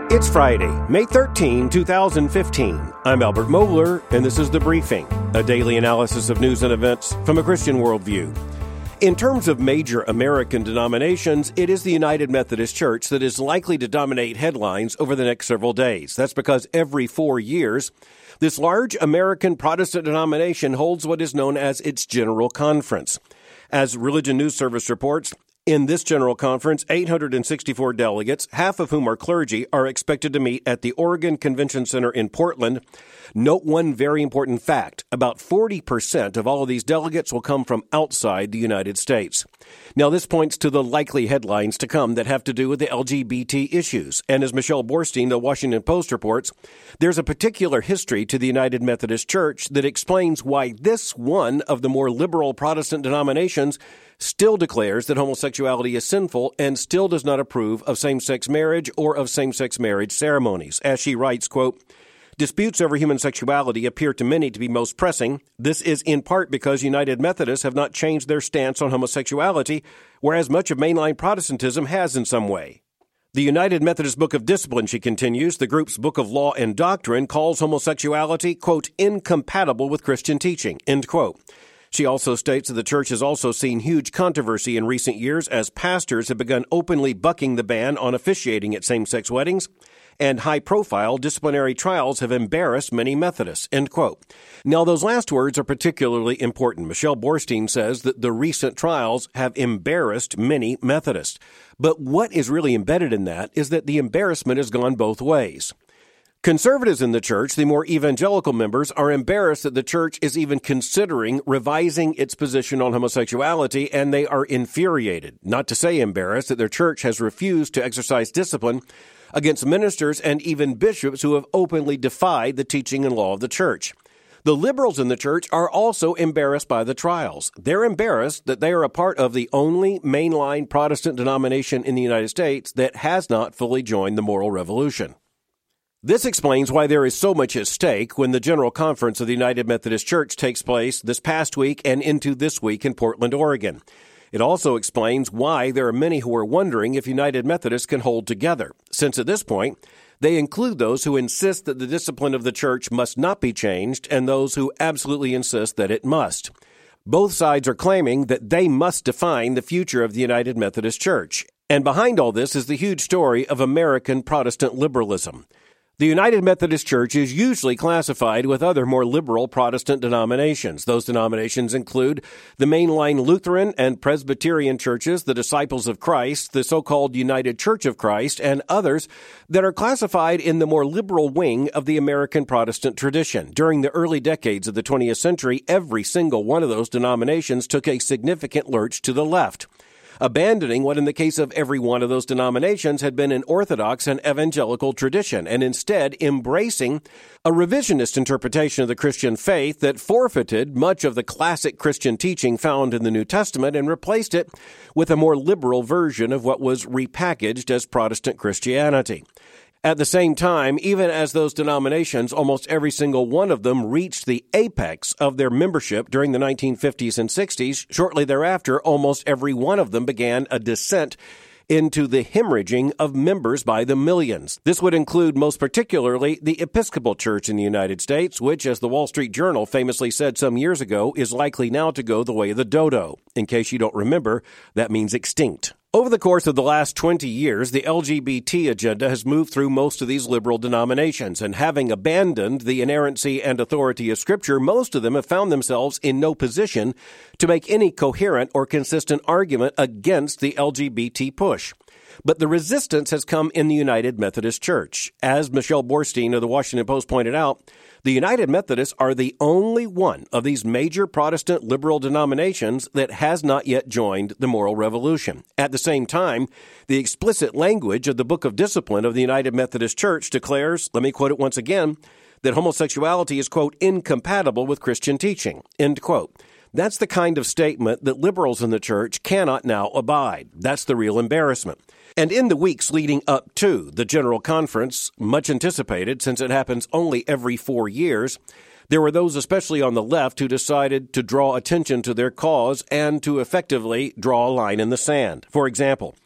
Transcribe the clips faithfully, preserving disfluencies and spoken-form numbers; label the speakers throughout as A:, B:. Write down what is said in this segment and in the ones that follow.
A: It's Friday, May thirteenth, twenty fifteen. I'm Albert Mohler, and this is The Briefing, a daily analysis of news and events from a Christian worldview. In terms of major American denominations, it is the United Methodist Church that is likely to dominate headlines over the next several days. That's because every four years, this large American Protestant denomination holds what is known as its General Conference. As Religion News Service reports, in this General Conference, eight hundred sixty-four delegates, half of whom are clergy, are expected to meet at the Oregon Convention Center in Portland. Note one very important fact. About forty percent of all of these delegates will come from outside the United States. Now, this points to the likely headlines to come that have to do with the L G B T issues. And as Michelle Borstein, the Washington Post reports, there's a particular history to the United Methodist Church that explains why this one of the more liberal Protestant denominations still declares that homosexuality is sinful and still does not approve of same-sex marriage or of same-sex marriage ceremonies. As she writes, quote, "Disputes over human sexuality appear to many to be most pressing. This is in part because United Methodists have not changed their stance on homosexuality, whereas much of mainline Protestantism has in some way. The United Methodist Book of Discipline," she continues, the group's book of law and doctrine, calls homosexuality, quote, "incompatible with Christian teaching," end quote. She also states that the church has also seen huge controversy in recent years as pastors have begun openly bucking the ban on officiating at same-sex weddings, and high-profile disciplinary trials have embarrassed many Methodists, end quote. Now, those last words are particularly important. Michelle Borstein says that the recent trials have embarrassed many Methodists. But what is really embedded in that is that the embarrassment has gone both ways. Conservatives in the church, the more evangelical members, are embarrassed that the church is even considering revising its position on homosexuality, and they are infuriated, not to say embarrassed, that their church has refused to exercise discipline against ministers and even bishops who have openly defied the teaching and law of the church. The liberals in the church are also embarrassed by the trials. They're embarrassed that they are a part of the only mainline Protestant denomination in the United States that has not fully joined the moral revolution. This explains why there is so much at stake when the General Conference of the United Methodist Church takes place this past week and into this week in Portland, Oregon. It also explains why there are many who are wondering if United Methodists can hold together, since at this point, they include those who insist that the discipline of the church must not be changed and those who absolutely insist that it must. Both sides are claiming that they must define the future of the United Methodist Church. And behind all this is the huge story of American Protestant liberalism. The United Methodist Church is usually classified with other more liberal Protestant denominations. Those denominations include the mainline Lutheran and Presbyterian churches, the Disciples of Christ, the so-called United Church of Christ, and others that are classified in the more liberal wing of the American Protestant tradition. During the early decades of the twentieth century, every single one of those denominations took a significant lurch to the left, abandoning what in the case of every one of those denominations had been an Orthodox and evangelical tradition, and instead embracing a revisionist interpretation of the Christian faith that forfeited much of the classic Christian teaching found in the New Testament and replaced it with a more liberal version of what was repackaged as Protestant Christianity. At the same time, even as those denominations, almost every single one of them reached the apex of their membership during the nineteen fifties and sixties, shortly thereafter, almost every one of them began a descent into the hemorrhaging of members by the millions. This would include most particularly the Episcopal Church in the United States, which, as the Wall Street Journal famously said some years ago, is likely now to go the way of the dodo. In case you don't remember, that means extinct. Over the course of the last twenty years, the L G B T agenda has moved through most of these liberal denominations, and having abandoned the inerrancy and authority of Scripture, most of them have found themselves in no position to make any coherent or consistent argument against the L G B T push. But the resistance has come in the United Methodist Church. As Michelle Borstein of the Washington Post pointed out, the United Methodists are the only one of these major Protestant liberal denominations that has not yet joined the moral revolution. At the same time, the explicit language of the Book of Discipline of the United Methodist Church declares, let me quote it once again, that homosexuality is, quote, incompatible with Christian teaching, end quote. That's the kind of statement that liberals in the church cannot now abide. That's the real embarrassment. And in the weeks leading up to the General Conference, much anticipated since it happens only every four years, there were those, especially on the left, who decided to draw attention to their cause and to effectively draw a line in the sand. For example,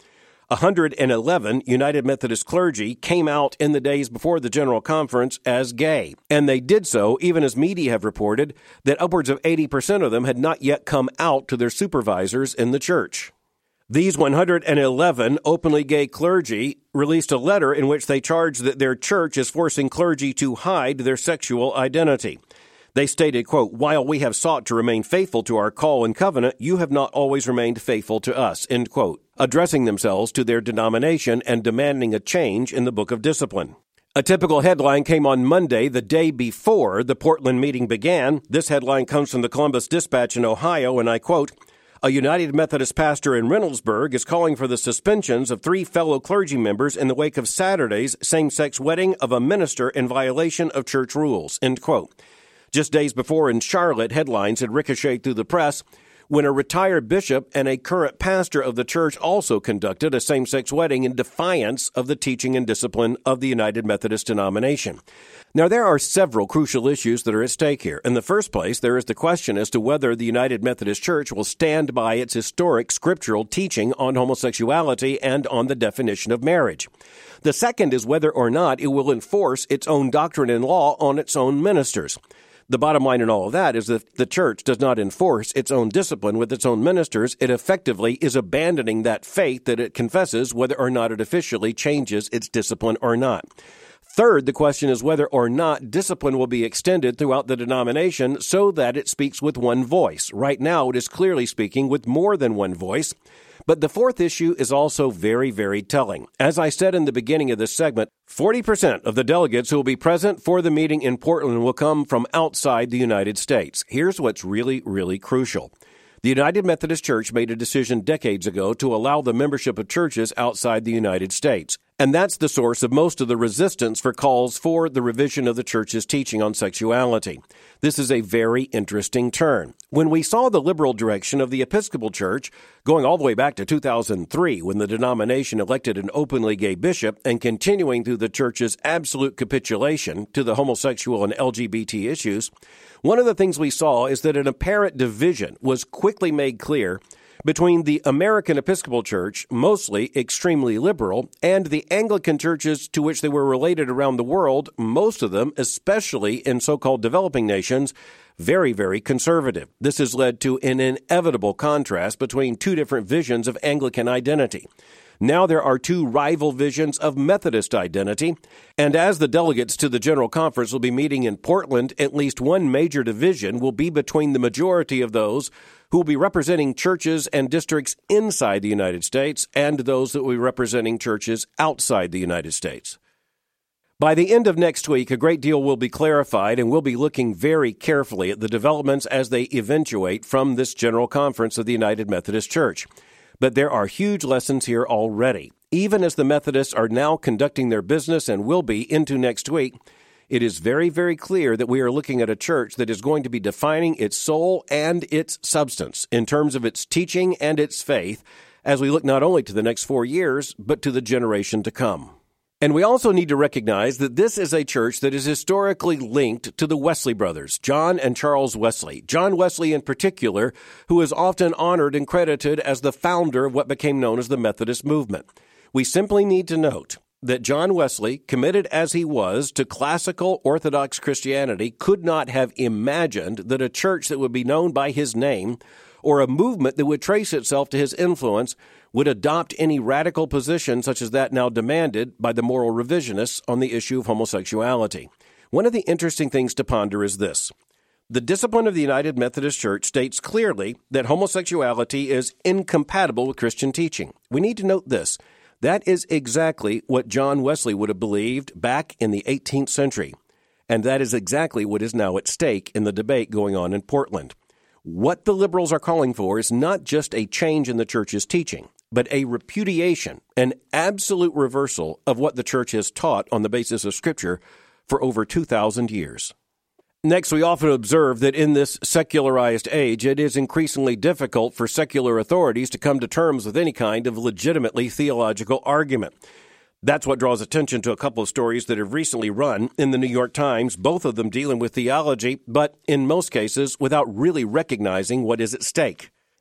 A: one hundred eleven United Methodist clergy came out in the days before the General Conference as gay, and they did so even as media have reported that upwards of eighty percent of them had not yet come out to their supervisors in the church. These one hundred eleven openly gay clergy released a letter in which they charged that their church is forcing clergy to hide their sexual identity. They stated, quote, "While we have sought to remain faithful to our call and covenant, you have not always remained faithful to us," end quote, addressing themselves to their denomination and demanding a change in the Book of Discipline. A typical headline came on Monday, the day before the Portland meeting began. This headline comes from the Columbus Dispatch in Ohio, and I quote, "A United Methodist pastor in Reynoldsburg is calling for the suspensions of three fellow clergy members in the wake of Saturday's same-sex wedding of a minister in violation of church rules," end quote. Just days before in Charlotte, headlines had ricocheted through the press when a retired bishop and a current pastor of the church also conducted a same-sex wedding in defiance of the teaching and discipline of the United Methodist denomination. Now, there are several crucial issues that are at stake here. In the first place, there is the question as to whether the United Methodist Church will stand by its historic scriptural teaching on homosexuality and on the definition of marriage. The second is whether or not it will enforce its own doctrine and law on its own ministers. The bottom line in all of that is that if the church does not enforce its own discipline with its own ministers, it effectively is abandoning that faith that it confesses, whether or not it officially changes its discipline or not. Third, the question is whether or not discipline will be extended throughout the denomination so that it speaks with one voice. Right now, it is clearly speaking with more than one voice. But the fourth issue is also very, very telling. As I said in the beginning of this segment, forty percent of the delegates who will be present for the meeting in Portland will come from outside the United States. Here's what's really, really crucial. The United Methodist Church made a decision decades ago to allow the membership of churches outside the United States. And that's the source of most of the resistance for calls for the revision of the church's teaching on sexuality. This is a very interesting turn. When we saw the liberal direction of the Episcopal Church, going all the way back to two thousand three, when the denomination elected an openly gay bishop, and continuing through the church's absolute capitulation to the homosexual and L G B T issues, one of the things we saw is that an apparent division was quickly made clear between the American Episcopal Church, mostly extremely liberal, and the Anglican churches to which they were related around the world, most of them, especially in so-called developing nations, very, very conservative. This has led to an inevitable contrast between two different visions of Anglican identity. Now there are two rival visions of Methodist identity, and as the delegates to the General Conference will be meeting in Portland, at least one major division will be between the majority of those who will be representing churches and districts inside the United States and those that will be representing churches outside the United States. By the end of next week, a great deal will be clarified, and we'll be looking very carefully at the developments as they eventuate from this General Conference of the United Methodist Church. But there are huge lessons here already. Even as the Methodists are now conducting their business and will be into next week, it is very, very clear that we are looking at a church that is going to be defining its soul and its substance in terms of its teaching and its faith as we look not only to the next four years, but to the generation to come. And we also need to recognize that this is a church that is historically linked to the Wesley brothers, John and Charles Wesley. John Wesley in particular, who is often honored and credited as the founder of what became known as the Methodist movement. We simply need to note that John Wesley, committed as he was to classical Orthodox Christianity, could not have imagined that a church that would be known by his name or a movement that would trace itself to his influence would adopt any radical position such as that now demanded by the moral revisionists on the issue of homosexuality. One of the interesting things to ponder is this. The discipline of the United Methodist Church states clearly that homosexuality is incompatible with Christian teaching. We need to note this. That is exactly what John Wesley would have believed back in the eighteenth century, and that is exactly what is now at stake in the debate going on in Portland. What the liberals are calling for is not just a change in the church's teaching, but a repudiation, an absolute reversal of what the church has taught on the basis of Scripture for over two thousand years. Next, we often observe that in this secularized age, it is increasingly difficult for secular authorities to come to terms with any kind of legitimately theological argument. That's what draws attention to a couple of stories that have recently run in the New York Times, both of them dealing with theology, but in most cases without really recognizing what is at stake.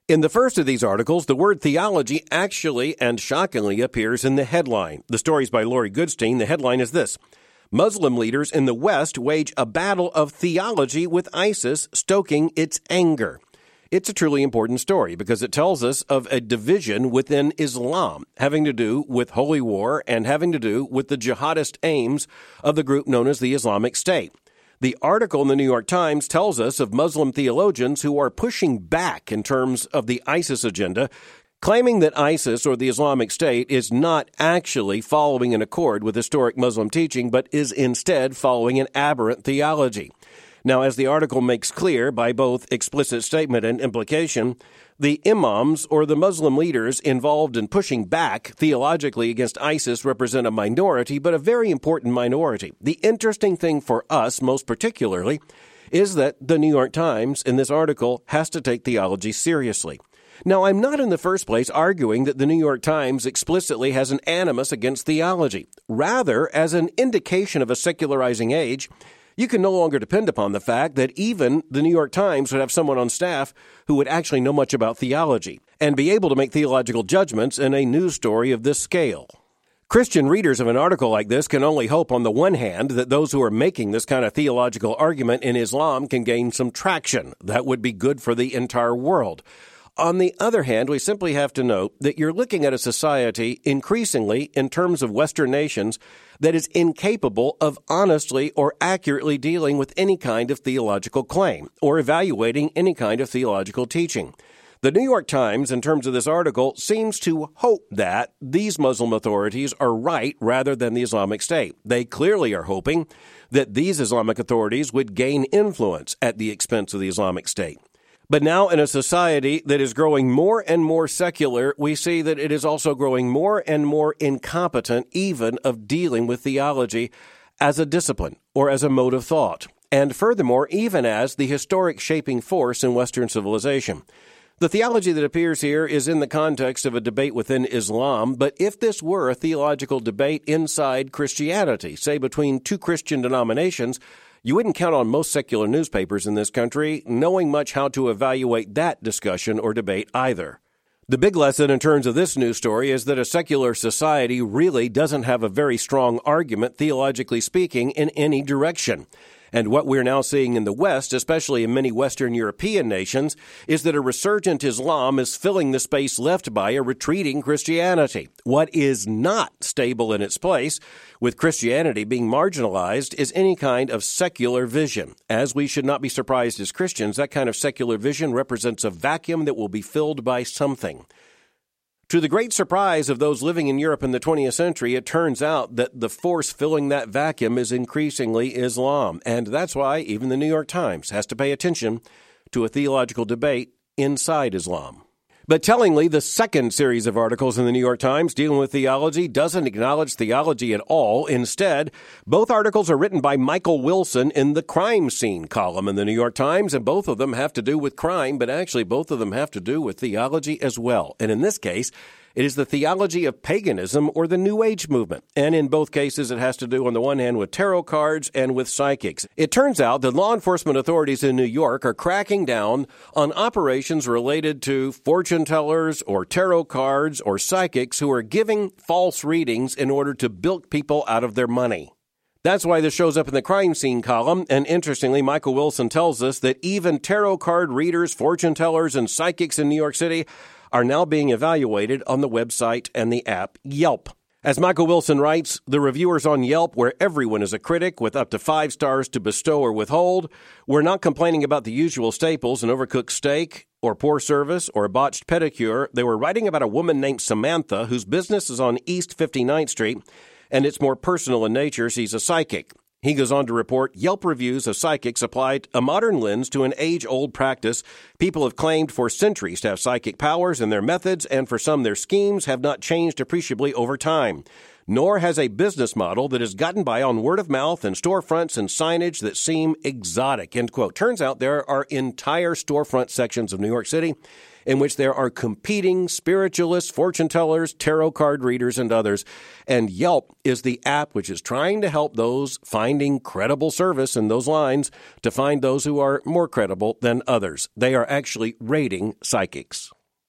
A: In the first of these articles, the word theology actually and shockingly appears in the headline. The story's by Lori Goodstein. The headline is this: Muslim leaders in the West wage a battle of theology with ISIS, stoking its anger. It's a truly important story because it tells us of a division within Islam having to do with holy war and having to do with the jihadist aims of the group known as the Islamic State. The article in the New York Times tells us of Muslim theologians who are pushing back in terms of the ISIS agenda, claiming that ISIS or the Islamic State is not actually following in accord with historic Muslim teaching, but is instead following an aberrant theology. Now, as the article makes clear by both explicit statement and implication, the imams or the Muslim leaders involved in pushing back theologically against ISIS represent a minority, but a very important minority. The interesting thing for us, most particularly, is that the New York Times in this article has to take theology seriously. Now, I'm not in the first place arguing that the New York Times explicitly has an animus against theology. Rather, as an indication of a secularizing age, you can no longer depend upon the fact that even the New York Times would have someone on staff who would actually know much about theology and be able to make theological judgments in a news story of this scale. Christian readers of an article like this can only hope, on the one hand, that those who are making this kind of theological argument in Islam can gain some traction. That would be good for the entire world. On the other hand, we simply have to note that you're looking at a society increasingly, in terms of Western nations, that is incapable of honestly or accurately dealing with any kind of theological claim or evaluating any kind of theological teaching. The New York Times, in terms of this article, seems to hope that these Muslim authorities are right rather than the Islamic State. They clearly are hoping that these Islamic authorities would gain influence at the expense of the Islamic State. But now, in a society that is growing more and more secular, we see that it is also growing more and more incompetent even of dealing with theology as a discipline or as a mode of thought, and furthermore, even as the historic shaping force in Western civilization. The theology that appears here is in the context of a debate within Islam, but if this were a theological debate inside Christianity, say between two Christian denominations, you wouldn't count on most secular newspapers in this country knowing much how to evaluate that discussion or debate either. The big lesson in terms of this news story is that a secular society really doesn't have a very strong argument, theologically speaking, in any direction. And what we're now seeing in the West, especially in many Western European nations, is that a resurgent Islam is filling the space left by a retreating Christianity. What is not stable in its place, with Christianity being marginalized, is any kind of secular vision. As we should not be surprised as Christians, that kind of secular vision represents a vacuum that will be filled by something. To the great surprise of those living in Europe in the twentieth century, it turns out that the force filling that vacuum is increasingly Islam. And that's why even the New York Times has to pay attention to a theological debate inside Islam. But tellingly, the second series of articles in the New York Times dealing with theology doesn't acknowledge theology at all. Instead, both articles are written by Michael Wilson in the crime scene column in the New York Times, and both of them have to do with crime, but actually both of them have to do with theology as well. And in this case, it is the theology of paganism or the New Age movement. And in both cases, it has to do, on the one hand, with tarot cards and with psychics. It turns out that law enforcement authorities in New York are cracking down on operations related to fortune tellers or tarot cards or psychics who are giving false readings in order to bilk people out of their money. That's why this shows up in the crime scene column, and interestingly, Michael Wilson tells us that even tarot card readers, fortune tellers, and psychics in New York City are now being evaluated on the website and the app Yelp. As Michael Wilson writes, the reviewers on Yelp, where everyone is a critic with up to five stars to bestow or withhold, were not complaining about the usual staples, an overcooked steak, or poor service, or a botched pedicure. They were writing about a woman named Samantha, whose business is on East fifty-ninth Street, and it's more personal in nature. She's a psychic. He goes on to report, Yelp reviews of psychics applied a modern lens to an age-old practice. People have claimed for centuries to have psychic powers, and their methods, and for some their schemes, have not changed appreciably over time. Nor has a business model that has gotten by on word of mouth and storefronts and signage that seem exotic, end quote. Turns out there are entire storefront sections of New York City in which there are competing spiritualists, fortune tellers, tarot card readers, and others. And Yelp is the app which is trying to help those finding credible service in those lines to find those who are more credible than others. They are actually rating psychics.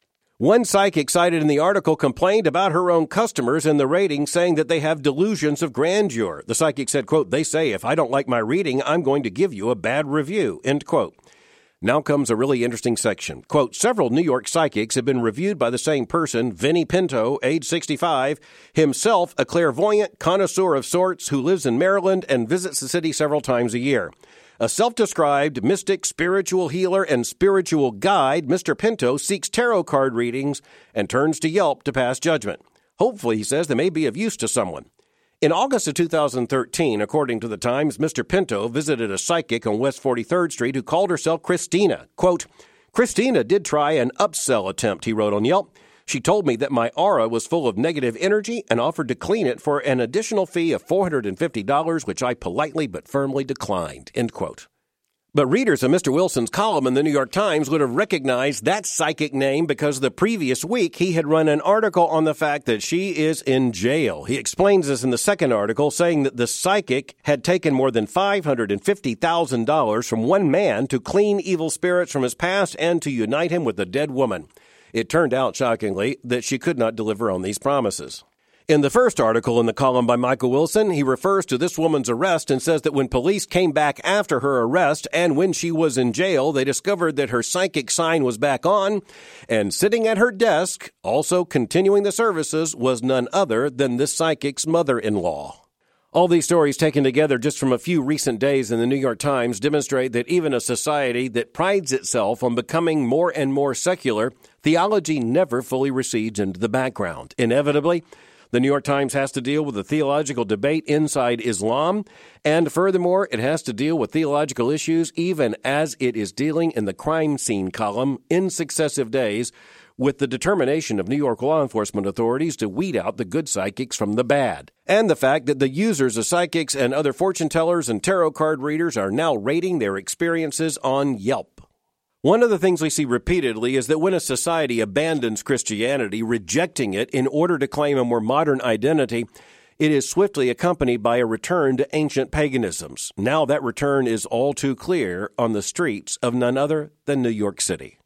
A: One psychic cited in the article complained about her own customers in the rating, saying that they have delusions of grandeur. The psychic said, quote, "They say if I don't like my reading, I'm going to give you a bad review," end quote. Now comes a really interesting section. Quote, "Several New York psychics have been reviewed by the same person, Vinny Pinto, age sixty-five, himself a clairvoyant connoisseur of sorts who lives in Maryland and visits the city several times a year. A self-described mystic, spiritual healer, and spiritual guide, Mister Pinto seeks tarot card readings and turns to Yelp to pass judgment. Hopefully, he says, they may be of use to someone." In August of two thousand thirteen, according to the Times, Mister Pinto visited a psychic on West forty-third Street who called herself Christina. Quote, "Christina did try an upsell attempt," he wrote on Yelp. "She told me that my aura was full of negative energy and offered to clean it for an additional fee of four hundred fifty dollars, which I politely but firmly declined," end quote. But readers of Mister Wilson's column in the New York Times would have recognized that psychic name because the previous week he had run an article on the fact that she is in jail. He explains this in the second article, saying that the psychic had taken more than five hundred fifty thousand dollars from one man to clean evil spirits from his past and to unite him with a dead woman. It turned out, shockingly, that she could not deliver on these promises. In the first article in the column by Michael Wilson, he refers to this woman's arrest and says that when police came back after her arrest and when she was in jail, they discovered that her psychic sign was back on, and sitting at her desk, also continuing the services, was none other than this psychic's mother-in-law. All these stories taken together just from a few recent days in the New York Times demonstrate that even a society that prides itself on becoming more and more secular, theology never fully recedes into the background. Inevitably, the New York Times has to deal with the theological debate inside Islam, and furthermore, it has to deal with theological issues even as it is dealing in the crime scene column in successive days with the determination of New York law enforcement authorities to weed out the good psychics from the bad, and the fact that the users of psychics and other fortune tellers and tarot card readers are now rating their experiences on Yelp. One of the things we see repeatedly is that when a society abandons Christianity, rejecting it in order to claim a more modern identity, it is swiftly accompanied by a return to ancient paganisms. Now that return is all too clear on the streets of none other than New York City.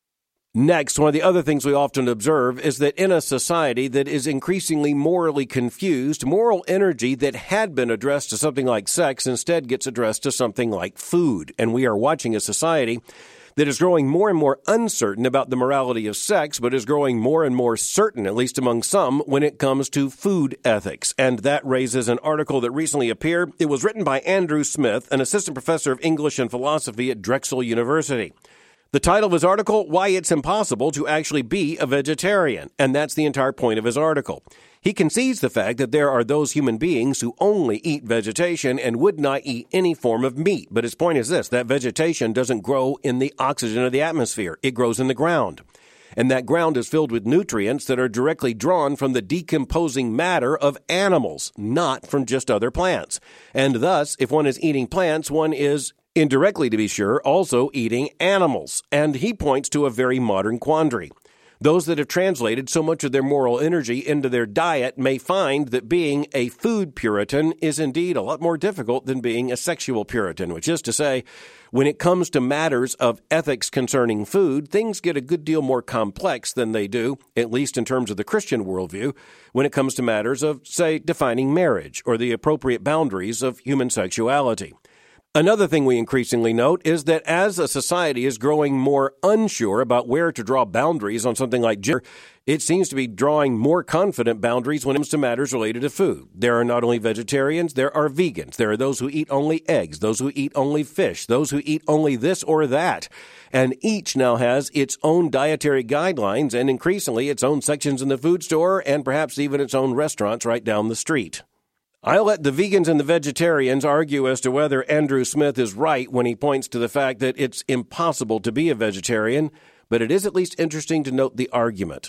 A: Next, one of the other things we often observe is that in a society that is increasingly morally confused, moral energy that had been addressed to something like sex instead gets addressed to something like food. And we are watching a society that is growing more and more uncertain about the morality of sex, but is growing more and more certain, at least among some, when it comes to food ethics. And that raises an article that recently appeared. It was written by Andrew Smith, an assistant professor of English and philosophy at Drexel University. The title of his article, Why It's Impossible to Actually Be a Vegetarian, and that's the entire point of his article. He concedes the fact that there are those human beings who only eat vegetation and would not eat any form of meat. But his point is this, that vegetation doesn't grow in the oxygen of the atmosphere. It grows in the ground. And that ground is filled with nutrients that are directly drawn from the decomposing matter of animals, not from just other plants. And thus, if one is eating plants, one is, indirectly to be sure, also eating animals. And he points to a very modern quandary. Those that have translated so much of their moral energy into their diet may find that being a food Puritan is indeed a lot more difficult than being a sexual Puritan, which is to say, when it comes to matters of ethics concerning food, things get a good deal more complex than they do, at least in terms of the Christian worldview, when it comes to matters of, say, defining marriage or the appropriate boundaries of human sexuality. Another thing we increasingly note is that as a society is growing more unsure about where to draw boundaries on something like gender, it seems to be drawing more confident boundaries when it comes to matters related to food. There are not only vegetarians, there are vegans. There are those who eat only eggs, those who eat only fish, those who eat only this or that. And each now has its own dietary guidelines and increasingly its own sections in the food store and perhaps even its own restaurants right down the street. I'll let the vegans and the vegetarians argue as to whether Andrew Smith is right when he points to the fact that it's impossible to be a vegetarian, but it is at least interesting to note the argument.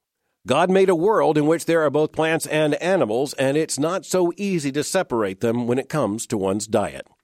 A: God made a world in which there are both plants and animals, and it's not so easy to separate them when it comes to one's diet.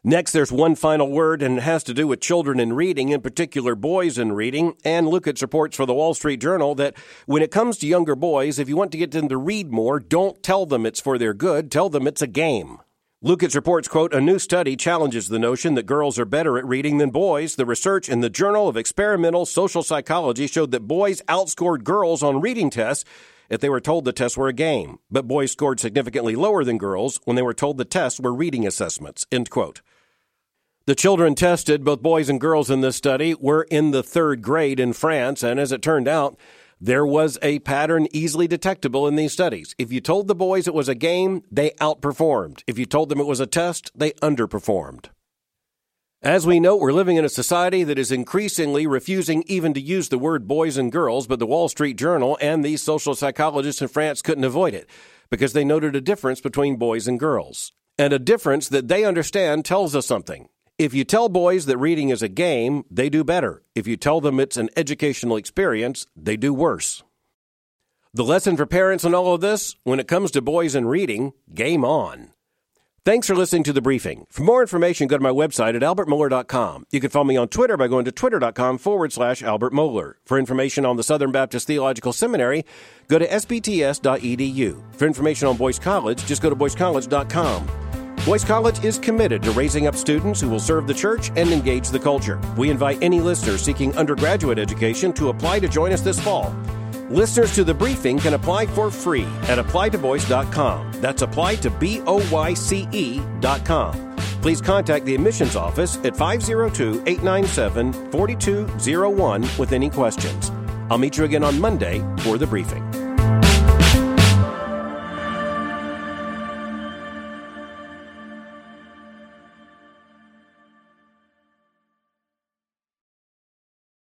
A: Next, there's one final word, and it has to do with children in reading, in particular boys in reading. And Lukács reports for the Wall Street Journal that when it comes to younger boys, if you want to get them to read more, don't tell them it's for their good. Tell them it's a game. Lukács reports, quote, a new study challenges the notion that girls are better at reading than boys. The research in the Journal of Experimental Social Psychology showed that boys outscored girls on reading tests if they were told the tests were a game, but boys scored significantly lower than girls when they were told the tests were reading assessments, end quote. The children tested, both boys and girls in this study, were in the third grade in France, and as it turned out, there was a pattern easily detectable in these studies. If you told the boys it was a game, they outperformed. If you told them it was a test, they underperformed. As we know, we're living in a society that is increasingly refusing even to use the word boys and girls, but the Wall Street Journal and these social psychologists in France couldn't avoid it because they noted a difference between boys and girls. And a difference that they understand tells us something. If you tell boys that reading is a game, they do better. If you tell them it's an educational experience, they do worse. The lesson for parents in all of this, when it comes to boys and reading, game on. Thanks for listening to The Briefing. For more information, go to my website at albert mohler dot com. You can follow me on Twitter by going to twitter.com forward slash Albert Mohler. For information on the Southern Baptist Theological Seminary, go to s b t s dot e d u. For information on Boyce College, just go to boyce college dot com. Boyce College is committed to raising up students who will serve the church and engage the culture. We invite any listener seeking undergraduate education to apply to join us this fall. Listeners to The Briefing can apply for free at apply to boyce dot com. That's apply to B O Y C E dot com. Please contact the admissions office at five oh two, eight nine seven, four two oh one with any questions. I'll meet you again on Monday for The Briefing.